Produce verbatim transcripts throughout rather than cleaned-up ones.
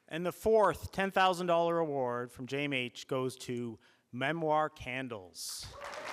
And the fourth ten thousand dollars award from J M H goes to Memoir Candles.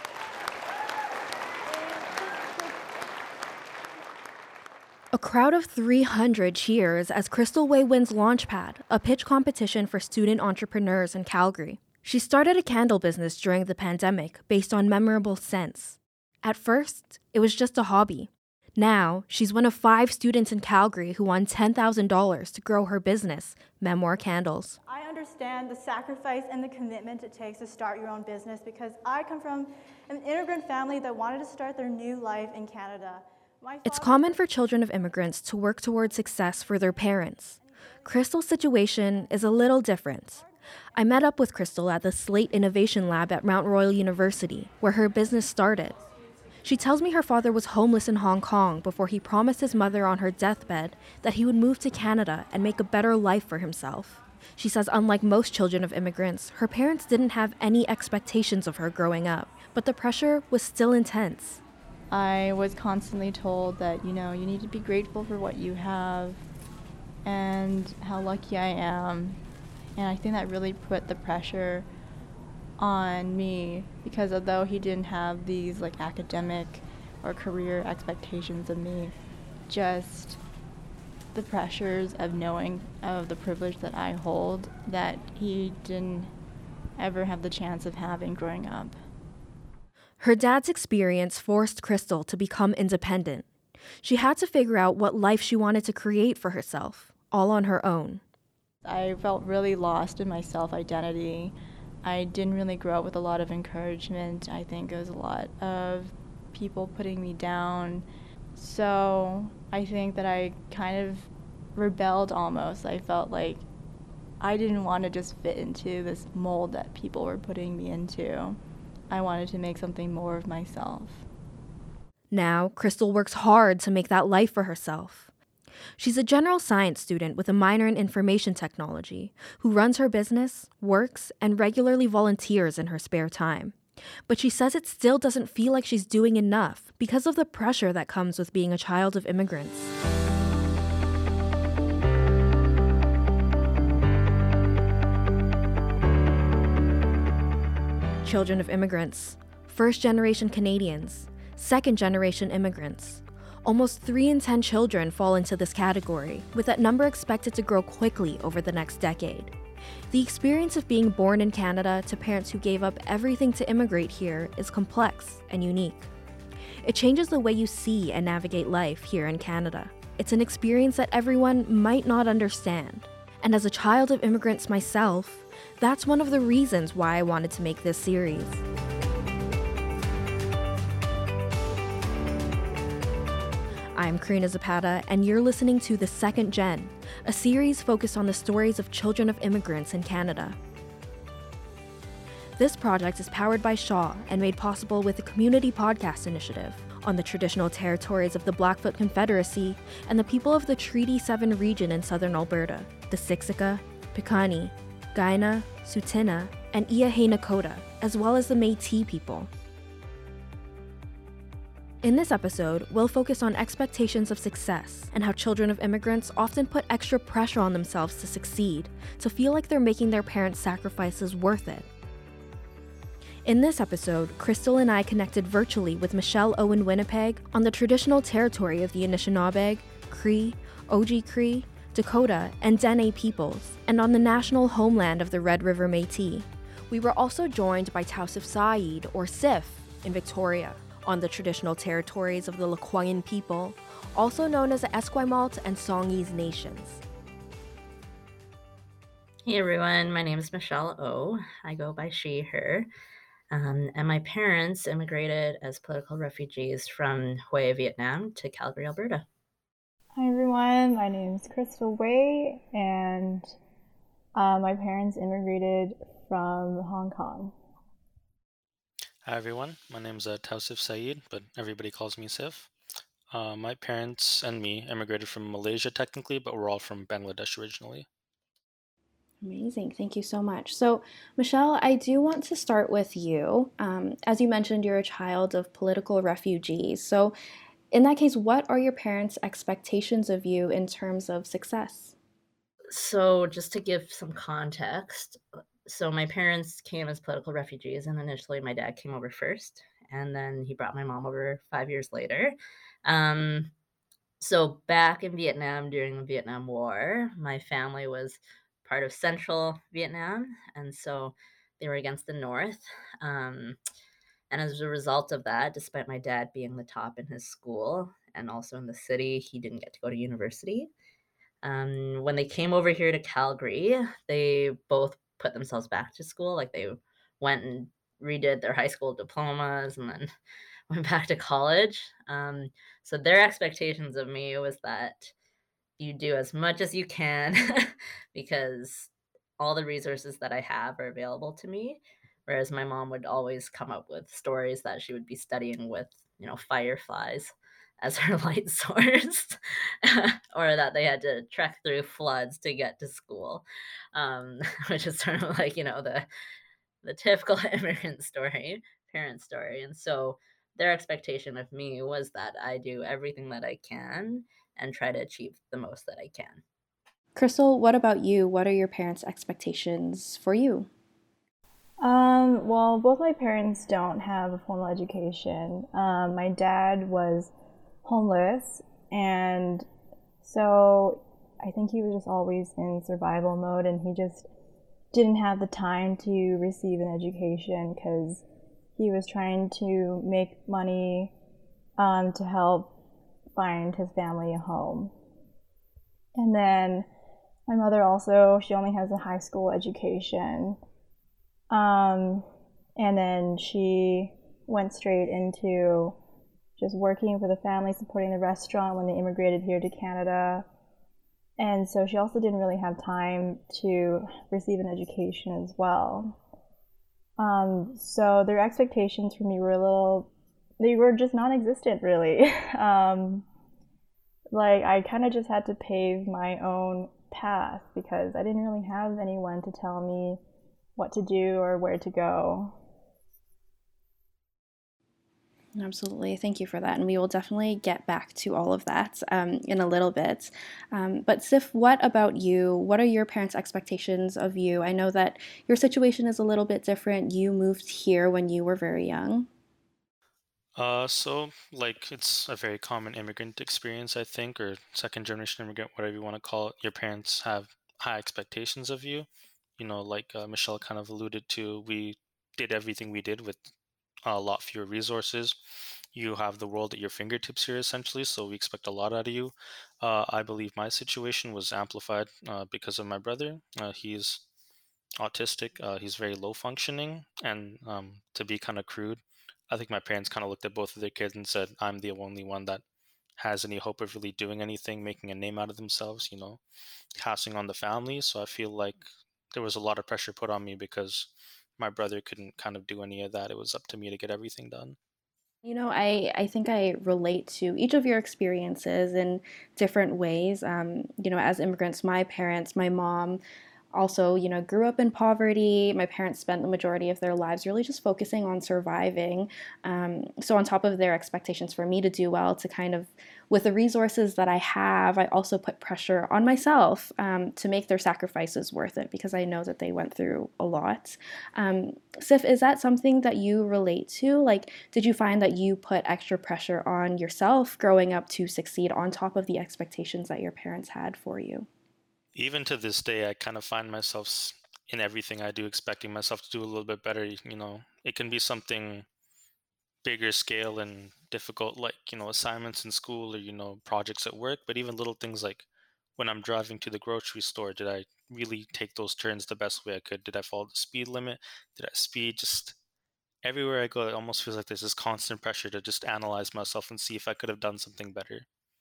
A crowd of three hundred cheers as Crystal Way wins Launchpad, a pitch competition for student entrepreneurs in Calgary. She started a candle business during the pandemic based on memorable scents. At first, it was just a hobby. Now, she's one of five students in Calgary who won ten thousand dollars to grow her business, Memoir Candles. I understand the sacrifice and the commitment it takes to start your own business because I come from an immigrant family that wanted to start their new life in Canada. My It's father- common for children of immigrants to work toward success for their parents. Crystal's situation is a little different. I met up with Crystal at the Slate Innovation Lab at Mount Royal University, where her business started. She tells me her father was homeless in Hong Kong before he promised his mother on her deathbed that he would move to Canada and make a better life for himself. She says unlike most children of immigrants, her parents didn't have any expectations of her growing up, but the pressure was still intense. I was constantly told that, you know, you need to be grateful for what you have and how lucky I am. And I think that really put the pressure on me because although he didn't have these like academic or career expectations of me, just the pressures of knowing of the privilege that I hold that he didn't ever have the chance of having growing up. Her dad's experience forced Crystal to become independent. She had to figure out what life she wanted to create for herself, all on her own. I felt really lost in my self-identity. I didn't really grow up with a lot of encouragement. I think it was a lot of people putting me down. So I think that I kind of rebelled almost. I felt like I didn't want to just fit into this mold that people were putting me into. I wanted to make something more of myself. Now, Crystal works hard to make that life for herself. She's a general science student with a minor in information technology who runs her business, works, and regularly volunteers in her spare time. But she says it still doesn't feel like she's doing enough because of the pressure that comes with being a child of immigrants. Children of immigrants, first-generation Canadians, second-generation immigrants. Almost three in ten children fall into this category, with that number expected to grow quickly over the next decade. The experience of being born in Canada to parents who gave up everything to immigrate here is complex and unique. It changes the way you see and navigate life here in Canada. It's an experience that everyone might not understand. And as a child of immigrants myself, that's one of the reasons why I wanted to make this series. I'm Karina Zapata, and you're listening to The Second Gen, a series focused on the stories of children of immigrants in Canada. This project is powered by Shaw and made possible with the Community Podcast Initiative on the traditional territories of the Blackfoot Confederacy and the people of the Treaty seven region in southern Alberta, the Siksika, Piikani, Kainai, Tsuut'ina, and Îyârhe Nakoda, as well as the Métis people. In this episode, we'll focus on expectations of success and how children of immigrants often put extra pressure on themselves to succeed, to feel like they're making their parents' sacrifices worth it. In this episode, Crystal and I connected virtually with Michelle O in Winnipeg on the traditional territory of the Anishinaabe, Cree, Oji-Cree, Dakota, and Dene peoples, and on the national homeland of the Red River Métis. We were also joined by Tausif Saeed, or Sif, in Victoria, on the traditional territories of the Lekwungen people, also known as the Esquimalt and Songhees nations. Hey everyone, my name is Michelle O. I go by she, her. Um, and my parents immigrated as political refugees from Hue, Vietnam to Calgary, Alberta. Hi everyone, my name is Crystal Way, and uh, my parents immigrated from Hong Kong. Hi everyone, my name is uh, Tausif Saeed, but everybody calls me Sif. Uh, my parents and me immigrated from Malaysia technically, but we're all from Bangladesh originally. Amazing. Thank you so much. So, Michelle, I do want to start with you. Um, as you mentioned, you're a child of political refugees. So, in that case, what are your parents' expectations of you in terms of success? So, just to give some context, uh, so my parents came as political refugees, and initially my dad came over first, and then he brought my mom over five years later. Um, so, back in Vietnam during the Vietnam War, my family was part of central Vietnam, and so they were against the North. Um, and as a result of that, despite my dad being the top in his school and also in the city, he didn't get to go to university. Um, when they came over here to Calgary, they both put themselves back to school. Like they went and redid their high school diplomas and then went back to college. Um, so their expectations of me was that you do as much as you can because all the resources that I have are available to me. Whereas my mom would always come up with stories that she would be studying with, you know, fireflies as her light source, or that they had to trek through floods to get to school, um, which is sort of like, you know, the the typical immigrant story, parent story. And so their expectation of me was that I do everything that I can and try to achieve the most that I can. Crystal, what about you? What are your parents' expectations for you? Um, well, both my parents don't have a formal education. Um, my dad was homeless, and so I think he was just always in survival mode, and he just didn't have the time to receive an education because he was trying to make money um, to help find his family a home. And then my mother also, she only has a high school education. Um, and then she went straight into just working for the family, supporting the restaurant when they immigrated here to Canada. And so she also didn't really have time to receive an education as well. Um, so their expectations for me were a little, they were just non-existent really. um, like I kind of just had to pave my own path because I didn't really have anyone to tell me what to do or where to go. Absolutely. Thank you for that. And we will definitely get back to all of that um, in a little bit. Um, but Sif, what about you? What are your parents' expectations of you? I know that your situation is a little bit different. You moved here when you were very young. Uh, so like it's a very common immigrant experience, I think, or second generation immigrant, whatever you want to call it. Your parents have high expectations of you. You know, like uh, Michelle kind of alluded to, we did everything we did with a lot fewer resources. You have the world at your fingertips here, essentially, so we expect a lot out of you. Uh, I believe my situation was amplified uh, because of my brother. Uh, he's autistic. Uh, he's very low functioning, and um, to be kind of crude, I think my parents kind of looked at both of their kids and said, "I'm the only one that has any hope of really doing anything, making a name out of themselves, you know, passing on the family." So I feel like there was a lot of pressure put on me because my brother couldn't kind of do any of that. It was up to me to get everything done. You know, I, I think I relate to each of your experiences in different ways. Um, you know, as immigrants, my parents, my mom, also, you know, grew up in poverty. My parents spent the majority of their lives really just focusing on surviving. Um, so, on top of their expectations for me to do well, to kind of, with the resources that I have, I also put pressure on myself um, to make their sacrifices worth it because I know that they went through a lot. Um, Sif, is that something that you relate to? Like, did you find that you put extra pressure on yourself growing up to succeed on top of the expectations that your parents had for you? Even to this day, I kind of find myself s- in everything I do expecting myself to do a little bit better. You know, it can be something bigger scale and difficult, like, you know, assignments in school or, you know, projects at work, but even little things like when I'm driving to the grocery store, did I really take those turns the best way I could? Did I follow the speed limit? Did I speed? Just everywhere I go, it almost feels like there's this constant pressure to just analyze myself and see if I could have done something better.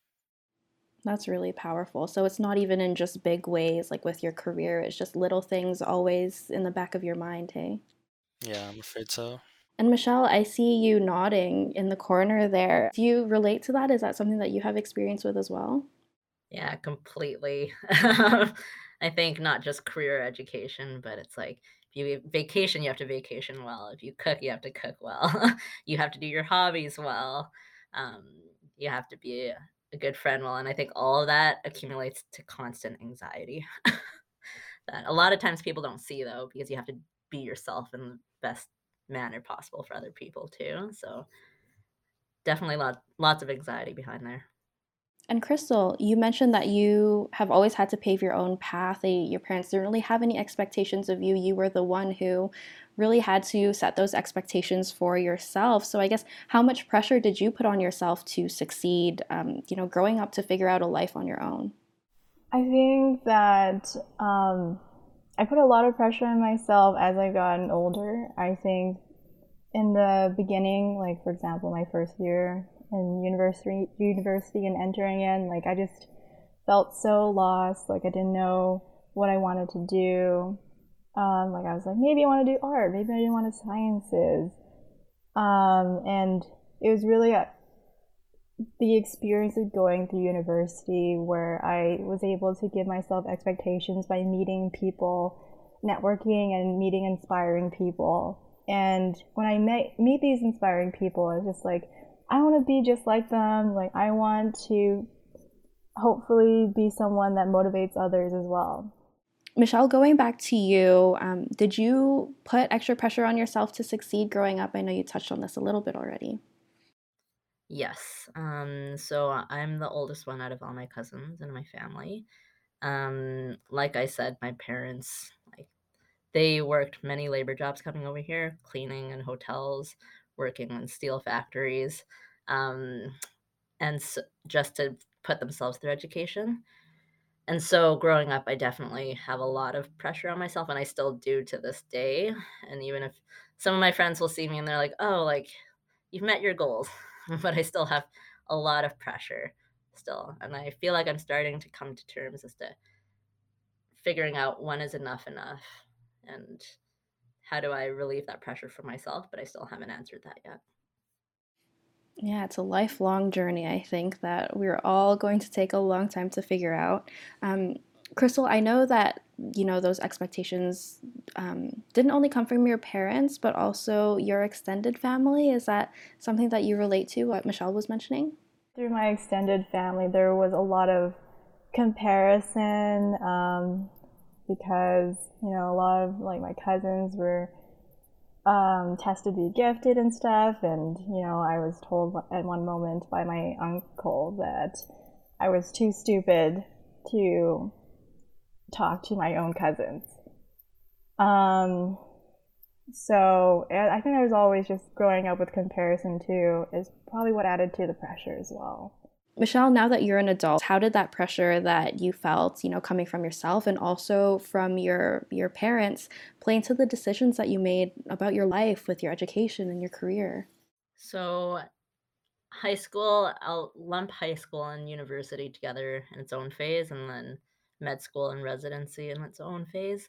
That's really powerful. So it's not even in just big ways like with your career, it's just little things always in the back of your mind, hey? Yeah, I'm afraid so. And Michelle, I see you nodding in the corner there. Do you relate to that? Is that something that you have experience with as well? Yeah, completely. I think not just career education, but it's like if you vacation, you have to vacation well. If you cook, you have to cook well. You have to do your hobbies well. Um, you have to be a good friend well, and I think all of that accumulates to constant anxiety that a lot of times people don't see though, because you have to be yourself in the best manner possible for other people too. So definitely lot lots of anxiety behind there. And Crystal, you mentioned that you have always had to pave your own path. They, your parents didn't really have any expectations of you. You were the one who really had to set those expectations for yourself. So I guess how much pressure did you put on yourself to succeed, um, you know, growing up to figure out a life on your own? I think that um, I put a lot of pressure on myself as I've gotten older. I think in the beginning, like for example, my first year in university, university and entering in, like I just felt so lost. Like I didn't know what I wanted to do. Um, like I was like, maybe I want to do art. Maybe I didn't want to sciences. Um, and it was really a, the experience of going through university where I was able to give myself expectations by meeting people, networking and meeting inspiring people. And when I met, meet these inspiring people, it's just like, I want to be just like them. Like I want to hopefully be someone that motivates others as well. Michelle, going back to you, um, did you put extra pressure on yourself to succeed growing up? I know you touched on this a little bit already. Yes. Um, so I'm the oldest one out of all my cousins in my family. Um, like I said, my parents, like they worked many labor jobs coming over here, cleaning in hotels, working in steel factories, um, and s just to put themselves through education. And so growing up, I definitely have a lot of pressure on myself, and I still do to this day. And even if some of my friends will see me and they're like, "Oh, like you've met your goals," but I still have a lot of pressure still. And I feel like I'm starting to come to terms as to figuring out when is enough enough and how do I relieve that pressure for myself, but I still haven't answered that yet. Yeah, it's a lifelong journey, I think, that we're all going to take a long time to figure out. Um, Crystal, I know that, you know, those expectations um, didn't only come from your parents, but also your extended family. Is that something that you relate to, what Michelle was mentioning? Through my extended family, there was a lot of comparison um, because, you know, a lot of like my cousins were um, tested to be gifted and stuff. And, you know, I was told at one moment by my uncle that I was too stupid to talk to my own cousins. Um, so I think I was always just growing up with comparison too, is probably what added to the pressure as well. Michelle, now that you're an adult, how did that pressure that you felt, you know, coming from yourself and also from your your parents play into the decisions that you made about your life with your education and your career? So high school, I'll lump high school and university together in its own phase, and then med school and residency in its own phase.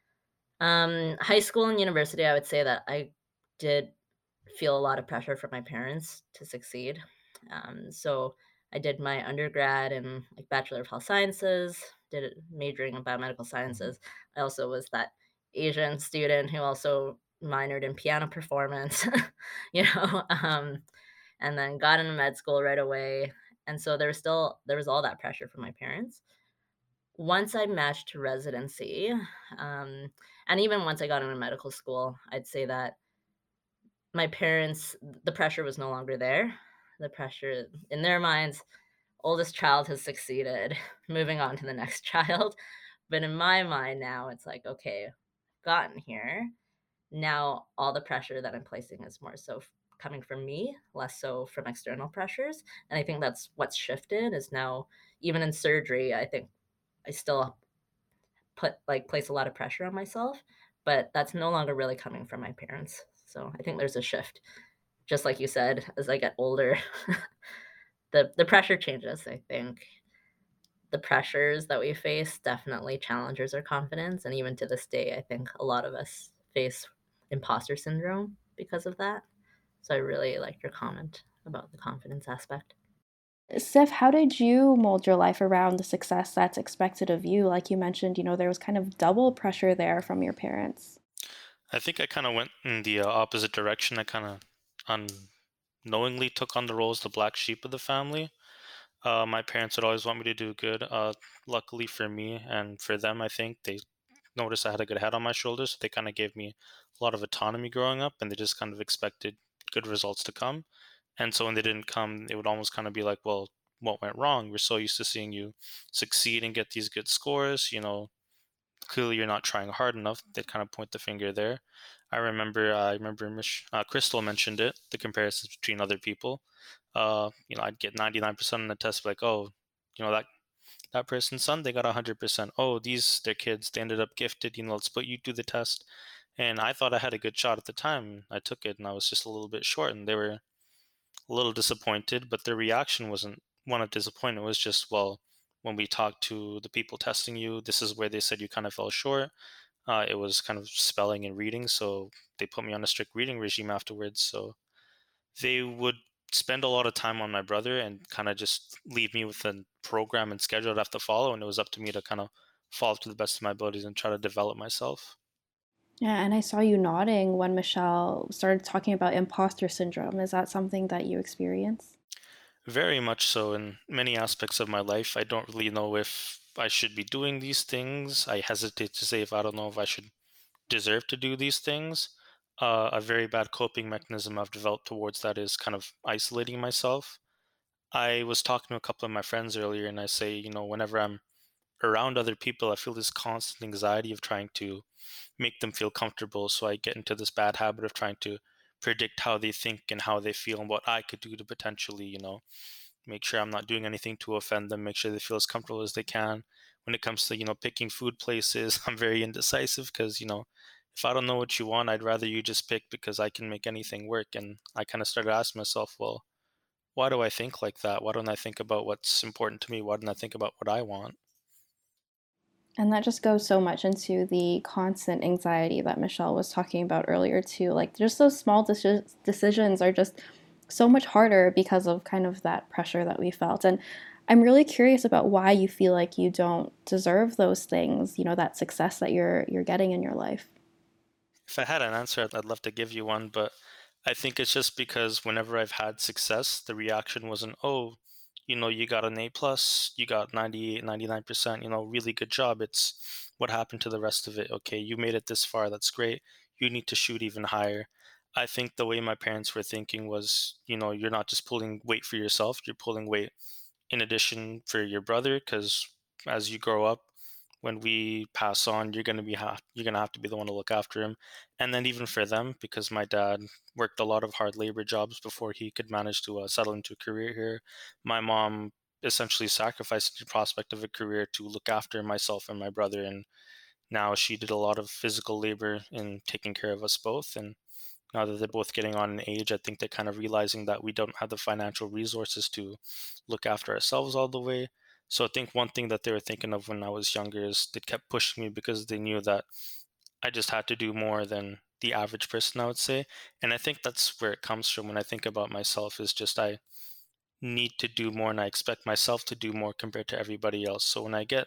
Um, high school and university, I would say that I did feel a lot of pressure from my parents to succeed. Um, so I did my undergrad in like Bachelor of Health Sciences, did it majoring in biomedical sciences. I also was that Asian student who also minored in piano performance, you know, um, and then got into med school right away. And so there was still there was all that pressure from my parents. Once I matched to residency, um, and even once I got into medical school, I'd say that my parents, the pressure was no longer there. The pressure in their minds, oldest child has succeeded, moving on to the next child. But in my mind now, it's like, okay, gotten here. Now all the pressure that I'm placing is more so f- coming from me, less so from external pressures. And I think that's what's shifted is now, even in surgery, I think I still put like place a lot of pressure on myself, but that's no longer really coming from my parents. So I think there's a shift. Just like you said, as I get older, the the pressure changes, I think. The pressures that we face definitely challenges our confidence, and even to this day, I think a lot of us face imposter syndrome because of that. So I really liked your comment about the confidence aspect. Sif, how did you mold your life around the success that's expected of you? Like you mentioned, you know, there was kind of double pressure there from your parents. I think I kind of went in the uh, opposite direction. I kind of unknowingly took on the role as the black sheep of the family. Uh, my parents would always want me to do good. Uh, luckily for me and for them, I think they noticed I had a good head on my shoulders. So they kind of gave me a lot of autonomy growing up, and they just kind of expected good results to come. And so when they didn't come, it would almost kind of be like, well, what went wrong? We're so used to seeing you succeed and get these good scores. You know, clearly you're not trying hard enough. They'd kind of point the finger there. I remember, uh, I remember Mich- uh, Crystal mentioned it, the comparisons between other people. Uh, you know, I'd get ninety-nine percent on the test, like, oh, you know, that that person's son, they got one hundred percent. Oh, these, their kids, they ended up gifted, you know, let's put you through the test. And I thought I had a good shot at the time. I took it and I was just a little bit short, and they were a little disappointed, but their reaction wasn't one of disappointment. It was just, well, when we talked to the people testing you, this is where they said you kind of fell short. Uh, it was kind of spelling and reading, so they put me on a strict reading regime afterwards. So they would spend a lot of time on my brother and kind of just leave me with a program and schedule I'd have to follow, and it was up to me to kind of follow to the best of my abilities and try to develop myself. Yeah, and I saw you nodding when Michelle started talking about imposter syndrome. Is that something that you experience? Very much so in many aspects of my life. I don't really know if I should be doing these things. I hesitate to say if I don't know if I should deserve to do these things. Uh, a very bad coping mechanism I've developed towards that is kind of isolating myself. I was talking to a couple of my friends earlier, and I say, you know, whenever I'm around other people, I feel this constant anxiety of trying to make them feel comfortable. So I get into this bad habit of trying to predict how they think and how they feel and what I could do to potentially, you know, make sure I'm not doing anything to offend them, make sure they feel as comfortable as they can. When it comes to, you know, picking food places, I'm very indecisive because, you know, if I don't know what you want, I'd rather you just pick because I can make anything work. And I kind of started asking myself, well, why do I think like that? Why don't I think about what's important to me? Why don't I think about what I want? And that just goes so much into the constant anxiety that Michelle was talking about earlier, too. Like, just those small deci- decisions are just so much harder because of kind of that pressure that we felt. And I'm really curious about why you feel like you don't deserve those things, you know, that success that you're you're getting in your life. If I had an answer, I'd, I'd love to give you one, but I think it's just because whenever I've had success, the reaction wasn't, oh, you know, you got an A plus, you got ninety-eight, ninety-nine percent, you know, really good job. It's what happened to the rest of it. Okay, you made it this far. That's great. You need to shoot even higher. I think the way my parents were thinking was, you know, you're not just pulling weight for yourself, you're pulling weight in addition for your brother, because as you grow up, when we pass on, you're gonna be ha- you're gonna have to be the one to look after him, and then even for them, because my dad worked a lot of hard labor jobs before he could manage to uh, settle into a career here. My mom essentially sacrificed the prospect of a career to look after myself and my brother, and now she did a lot of physical labor in taking care of us both. And now that they're both getting on in age, I think they're kind of realizing that we don't have the financial resources to look after ourselves all the way. So I think one thing that they were thinking of when I was younger is they kept pushing me because they knew that I just had to do more than the average person, I would say. And I think that's where it comes from when I think about myself, is just I need to do more and I expect myself to do more compared to everybody else. So when I get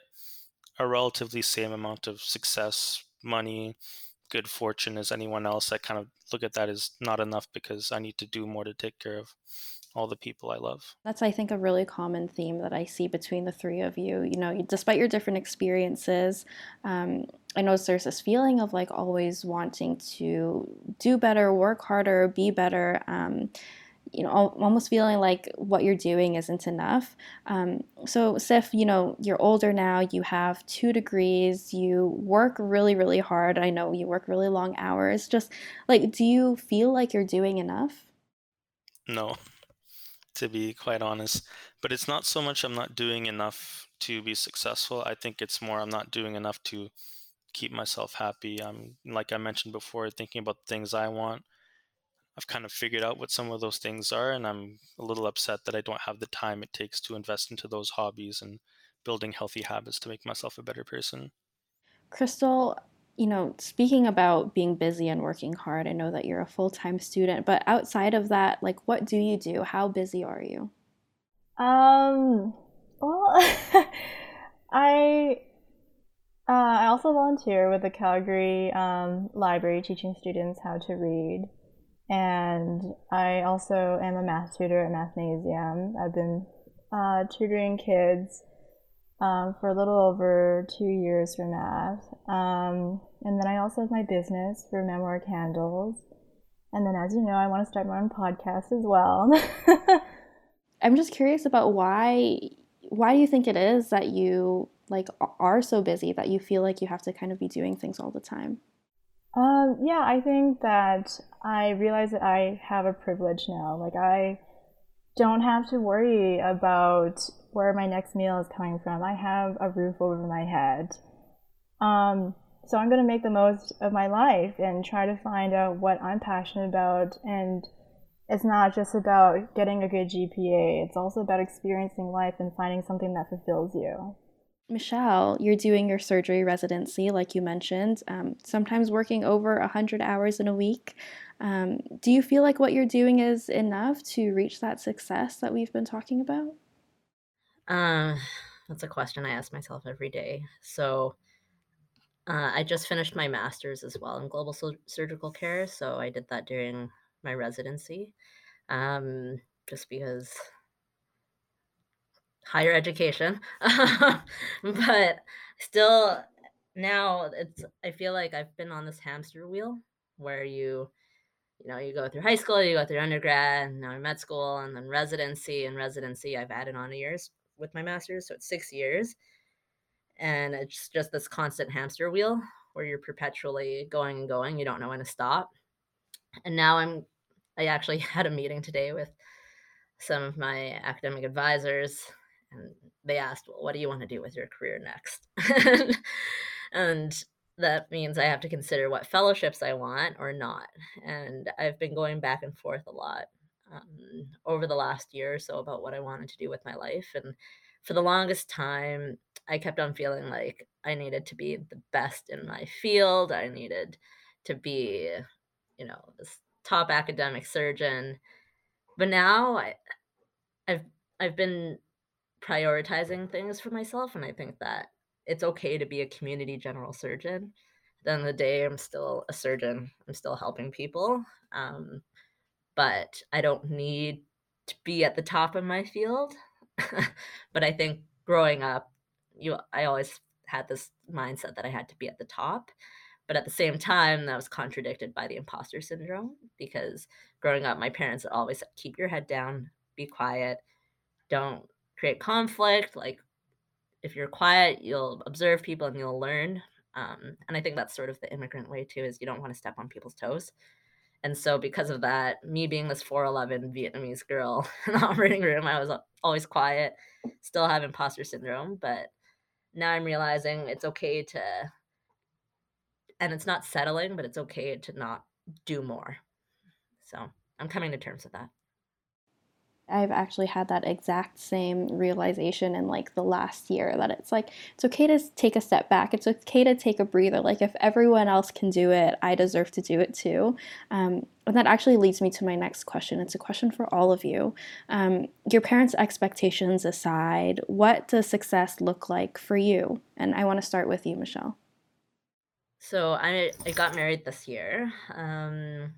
a relatively same amount of success, money, good fortune as anyone else, I kind of look at that as not enough because I need to do more to take care of all the people I love. That's, I think, a really common theme that I see between the three of you. You know, despite your different experiences, um, I know there's this feeling of like always wanting to do better, work harder, be better. Um, you know, almost feeling like what you're doing isn't enough. Um, so, Sif, you know, you're older now, you have two degrees, you work really, really hard. I know you work really long hours. Just like, do you feel like you're doing enough? No, to be quite honest. But it's not so much I'm not doing enough to be successful. I think it's more I'm not doing enough to keep myself happy. I'm, like I mentioned before, thinking about the things I want. I've kind of figured out what some of those things are, and I'm a little upset that I don't have the time it takes to invest into those hobbies and building healthy habits to make myself a better person. Crystal, you know, speaking about being busy and working hard, I know that you're a full-time student, but outside of that, like what do you do? How busy are you? Um, well, I uh, I also volunteer with the Calgary um, Library, teaching students how to read, and I also am a math tutor at Mathnasium. I've been uh, tutoring kids um, for a little over two years for math. Um, and then I also have my business for Memoir Candles. And then, as you know, I want to start my own podcast as well. I'm just curious about why why do you think it is that you like are so busy that you feel like you have to kind of be doing things all the time? Um, yeah, I think that I realize that I have a privilege now. Like, I don't have to worry about where my next meal is coming from. I have a roof over my head. Um, so I'm going to make the most of my life and try to find out what I'm passionate about. And it's not just about getting a good G P A. It's also about experiencing life and finding something that fulfills you. Michelle, you're doing your surgery residency, like you mentioned, um, sometimes working over one hundred hours in a week. Um, do you feel like what you're doing is enough to reach that success that we've been talking about? Uh, that's a question I ask myself every day. So uh, I just finished my master's as well in global sur- surgical care. So I did that during my residency, um, just because higher education. But still, now it's, I feel like I've been on this hamster wheel where you, you know, you go through high school, you go through undergrad, now med school, and then residency. And residency, I've added on a years with my master's, so it's six years. And it's just this constant hamster wheel where you're perpetually going and going. You don't know when to stop. And now I'm, I actually had a meeting today with some of my academic advisors, and they asked, well, what do you want to do with your career next? And that means I have to consider what fellowships I want or not. And I've been going back and forth a lot um, over the last year or so about what I wanted to do with my life. And for the longest time, I kept on feeling like I needed to be the best in my field. I needed to be, you know, this top academic surgeon. But now I, I've I've been prioritizing things for myself, and I think that it's okay to be a community general surgeon. At the end of the day, I'm still a surgeon. I'm still helping people, um, but I don't need to be at the top of my field. But I think growing up, you I always had this mindset that I had to be at the top. But at the same time, that was contradicted by the imposter syndrome because growing up, my parents always said, keep your head down, be quiet, don't create conflict. Like, if you're quiet, you'll observe people and you'll learn. Um, and I think that's sort of the immigrant way too, is you don't want to step on people's toes. And so because of that, me being this four eleven Vietnamese girl in the operating room, I was always quiet, still have imposter syndrome. But now I'm realizing it's okay to, and it's not settling, but it's okay to not do more. So I'm coming to terms with that. I've actually had that exact same realization in like the last year, that it's like, it's okay to take a step back. It's okay to take a breather. Like, if everyone else can do it, I deserve to do it too. Um, and that actually leads me to my next question. It's a question for all of you. Um, your parents' expectations aside, what does success look like for you? And I want to start with you, Michelle. So I, I got married this year. Um,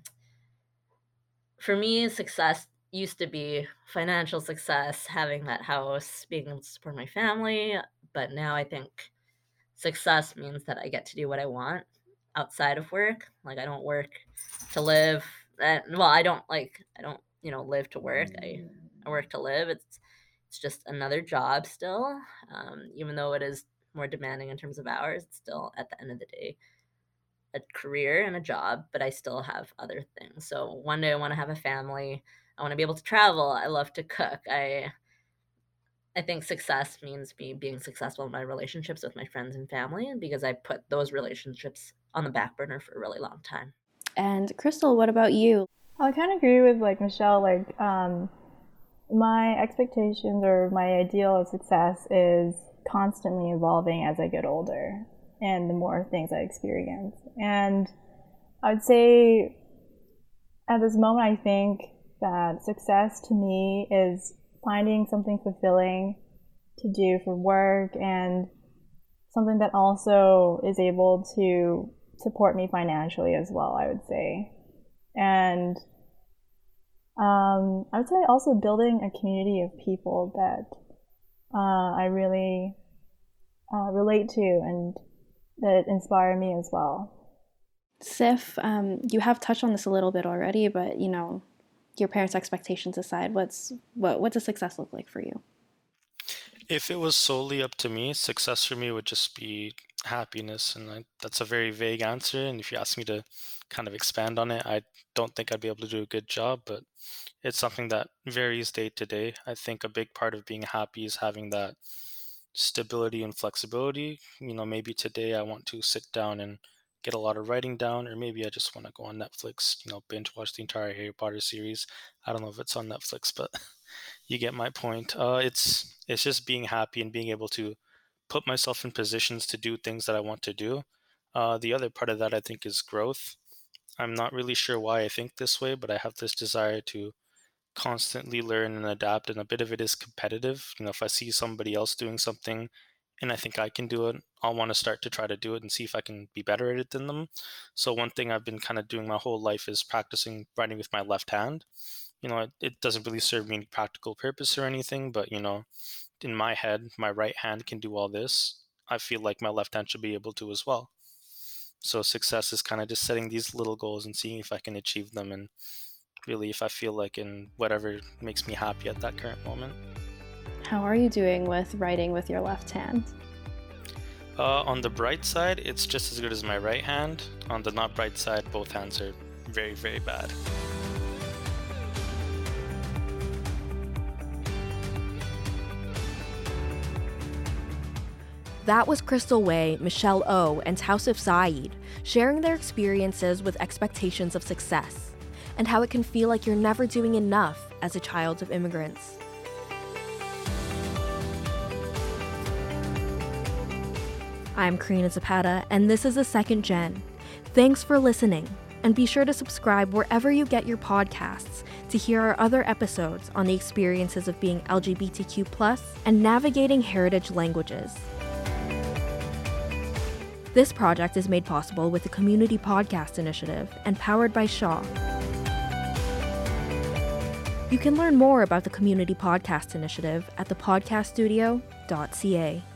for me, success used to be financial success, having that house, being able to support my family. But now I think success means that I get to do what I want outside of work. Like, I don't work to live. And, well, I don't like, I don't, you know, live to work. I, I work to live. It's, it's just another job still. Um, even though it is more demanding in terms of hours, it's still at the end of the day a career and a job, but I still have other things. So one day I want to have a family. I want to be able to travel. I love to cook. I I think success means me being successful in my relationships with my friends and family, because I put those relationships on the back burner for a really long time. And Crystal, what about you? I kind of agree with like Michelle. Like, um, my expectations or my ideal of success is constantly evolving as I get older and the more things I experience. And I would say at this moment, I think that success to me is finding something fulfilling to do for work, and something that also is able to support me financially as well, I would say. And Um, I would say also building a community of people that uh, I really uh, relate to and that inspire me as well. Sif, um, you have touched on this a little bit already, but you know, your parents' expectations aside, what's what what does success look like for you? If it was solely up to me, success for me would just be happiness. And I, that's a very vague answer. And if you ask me to kind of expand on it, I don't think I'd be able to do a good job, but it's something that varies day to day. I think a big part of being happy is having that stability and flexibility. You know, maybe today I want to sit down and get a lot of writing down, or maybe I just want to go on Netflix, you know, binge watch the entire Harry Potter series. I don't know if it's on Netflix, but you get my point. Uh, it's it's just being happy and being able to put myself in positions to do things that I want to do. Uh, the other part of that I think is growth. I'm not really sure why I think this way, but I have this desire to constantly learn and adapt, and a bit of it is competitive. You know, if I see somebody else doing something and I think I can do it, I'll want to start to try to do it and see if I can be better at it than them. So one thing I've been kind of doing my whole life is practicing writing with my left hand. You know, it, it doesn't really serve me any practical purpose or anything, but you know, in my head, my right hand can do all this. I feel like my left hand should be able to as well. So success is kind of just setting these little goals and seeing if I can achieve them, and really if I feel like in whatever makes me happy at that current moment. How are you doing with writing with your left hand? Uh, on the bright side, it's just as good as my right hand. On the not bright side, both hands are very, very bad. That was Crystal Wei, Michelle O, and Tausif Saeed sharing their experiences with expectations of success and how it can feel like you're never doing enough as a child of immigrants. I'm Karina Zapata, and this is The Second Gen. Thanks for listening, and be sure to subscribe wherever you get your podcasts to hear our other episodes on the experiences of being L G B T Q plus and navigating heritage languages. This project is made possible with the Community Podcast Initiative and powered by Shaw. You can learn more about the Community Podcast Initiative at the podcast studio dot c a.